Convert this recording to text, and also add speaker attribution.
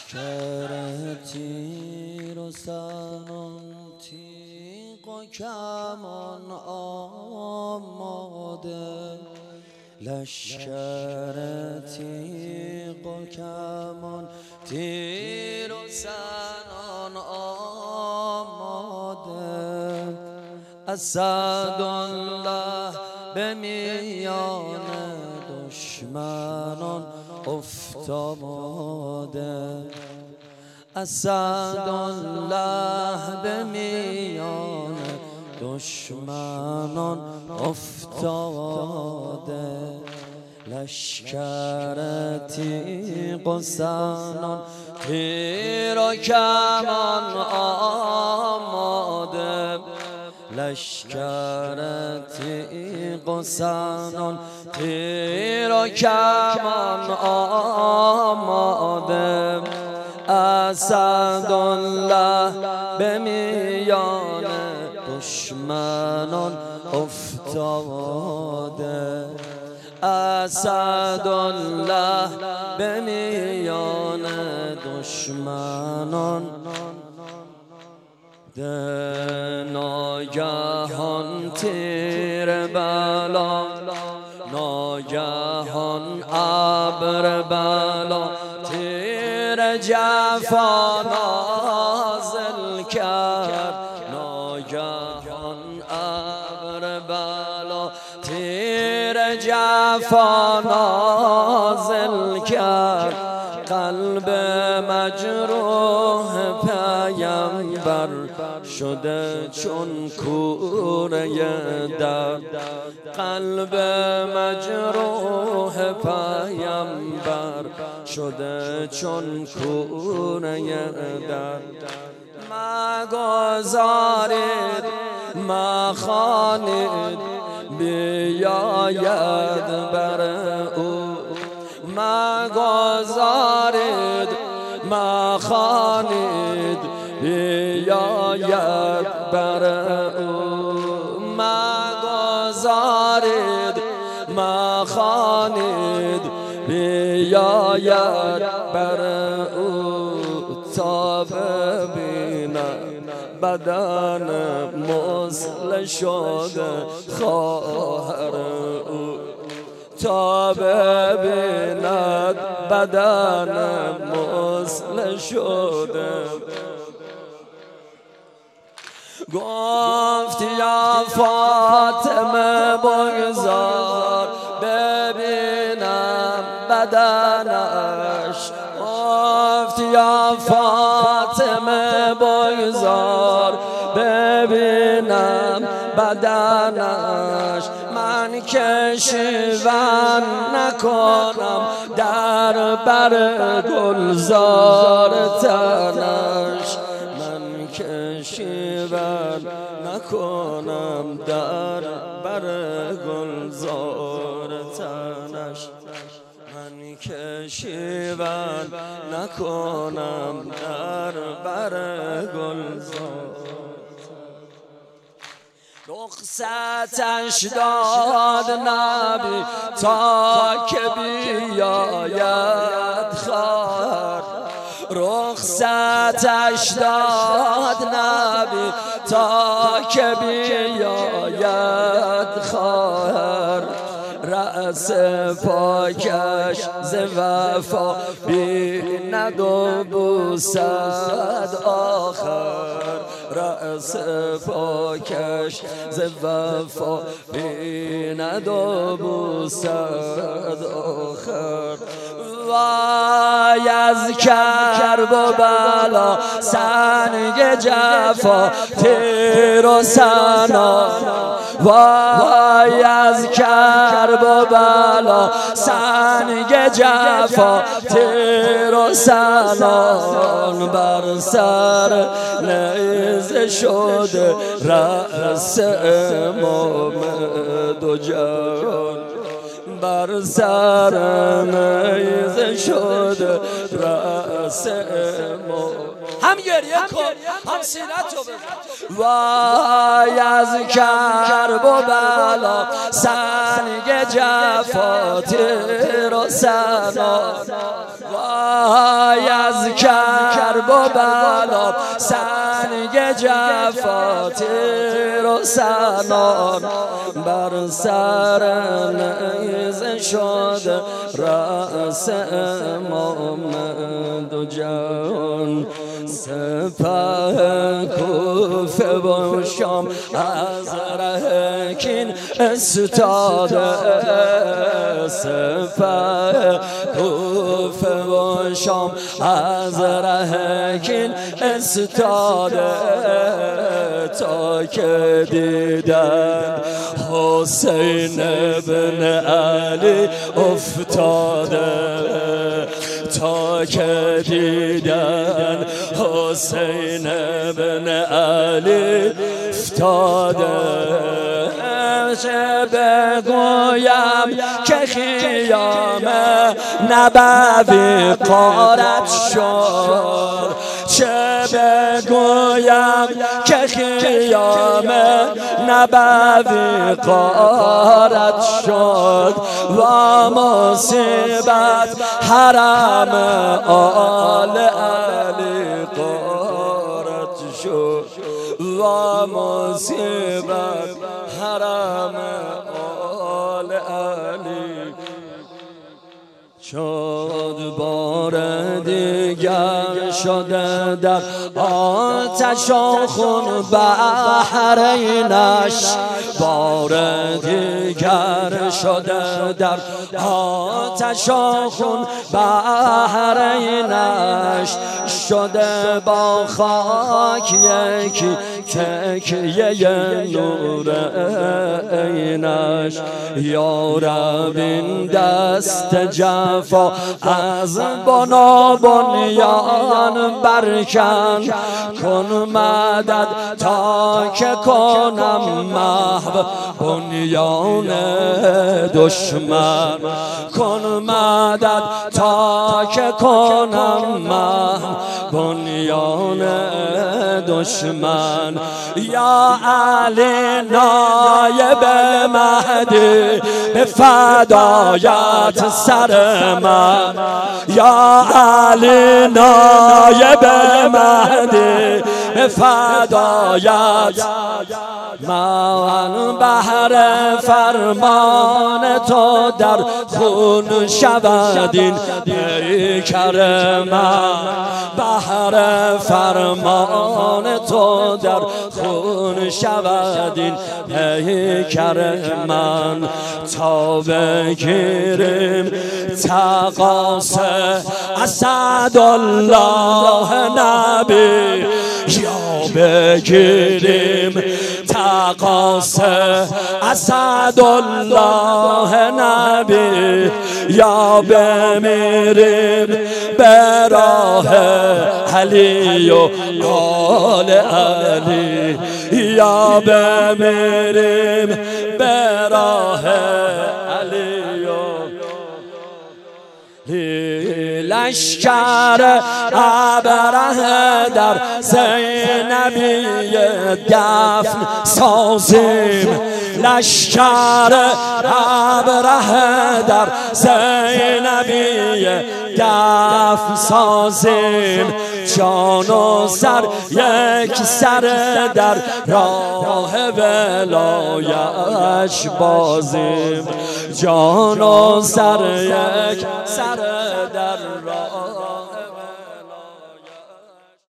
Speaker 1: لشکر تیر و سنان تیغ و کمان آماده، لشکر تیغ و کمان تیر و سنان آماده، اسدالله به میان دشمنان افتاده، اسدالله به میان دشمنان افتاده، لشکر تیغ و سنان تیر و کمان آماده، لشکر تیغ و سنان تیر و کمان آماده، اسدالله به میان دشمنان افتاده، اسدالله به میان دشمنان ناگهان تیر بلا، ناگهان ابر بلا، تیر جفا نازل کرد، ناگهان ابر بلا، تیر جفا نازل کرد، قلب مجروح پیامبر شده چون کوره درد، قلب مجروح پیامبر شده چون کوره درد، مگذارید مخوانید بیاید بر او، مگذارید مخوانید بیاید بر او، مگذارید مخوانید بیاید بر او، تا ببیند بدن مسل شده خواهر او، تا ببیند بدن مسل شده، گفت یا فاطمه بگذار ببینم بدنش، گفت یا فاطمه بگذار ببینم بدنش، من که شیون نکنم در بر گلزار تنش، من که شیون نکنم در بر گلزار تنش، من که شیون نکنم در بر گلزار، رخصتش داد نبی تا که بیاید خواهر، رخصتش داد نبی تا که بیاید خواهر، رأس پاکش ز وفا بیند و بوسد آخر، رأس پاکش ز وفا بیند و بوسد آخر، وای از کرب و بلا سنگ جفا تیر و سنان، وای از کرب و بلا سنگ جفا تیر و سنان، بر سر نیزه شده رأس امام دو جهان، بر سر نیزه شده رأس امام، هم گریه کن هم سینتو بزن، وای از کرب و بلا سنگ جفا تیر و سنان، وای از کرب و بلا سنگ جفا تیر و سنان بر سر نیزه شد رأس امام دو جهان سپه کوفه و شام از ره کین استاده سپه کوفه و شام از ره کین استاده تا که دیدن حسین ابن علی افتاده تا که دیدن حسین ابن علی افتاده چه بگویم که خیام نبوی غارت شد چه بگویم که خیام نبوی غارت شد و مصیبت حرم آل علی غارت شد و مصیبت حرم آل علی شد بار دیگر شده در آتش و خون بحرینش بار دیگر شده در آتش و خون بحرینش شده با خاک یکی تکیه نور عینش یا رب این دست جفا از بنا بنیان برکن کن مدد تا که کنم محو بنیان دشمن کن مدد تا که کنم محو بنیان دشمن یا علی نایب مهدی به فدایت سر من یا علی نایب مهدی به فدایت من بهر فرمان تو در خون شود این پیکر من بهر فرمان تو در خون شود این پیکر من تا بگیریم تقاصه اسدالله نبی یا بگیریم تقاصه اسدالله نبی یا بمیریم به راه علی و آل علی یا بمیریم به راه علی و لشکر ابره در زینبی دفن سازیم لشکر ابره در زینبی دفن سازیم جان و سر یک سر در راه ولایش بازیم جان و سر یک سر در راه